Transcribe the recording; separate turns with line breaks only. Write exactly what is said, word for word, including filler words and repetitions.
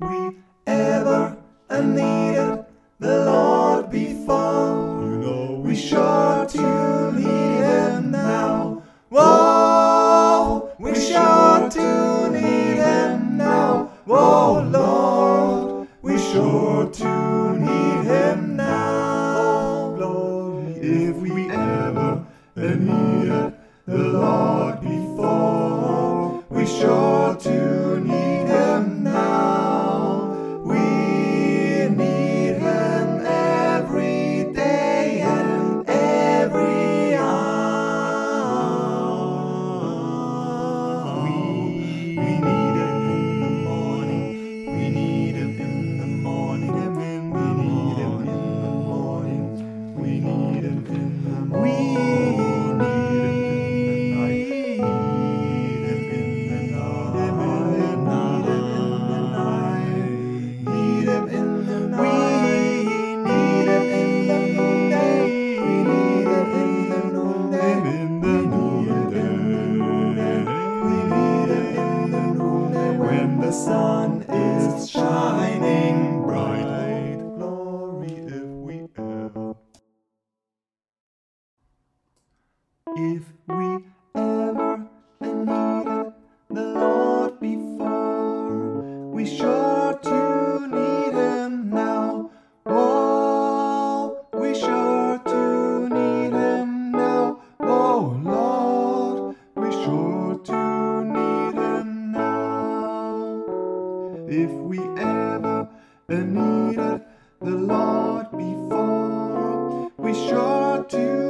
we ever needed the Lord before,
You know
we sure to need Him now. Whoa, we sure to need Him now. Whoa, Lord, we sure to need Him now.
glory.
If we ever needed the Lord before, we sure to need Him now. We need Him every day and every hour. We, we need Him in the morning. We need Him in the morning. We need Him in the morning. We need Him in the morning. We need Him in the night. Need Him in the night. We need Him in the noonday. We need Him in the noonday. We need Him in the noonday. When the sun is shining bright. Glory if we ever. If we ever needed the Lord before, we sure to need Him now. Whoa, we sure to need Him now. Whoa, Lord, we sure to need Him now. If we ever needed the Lord before, we sure to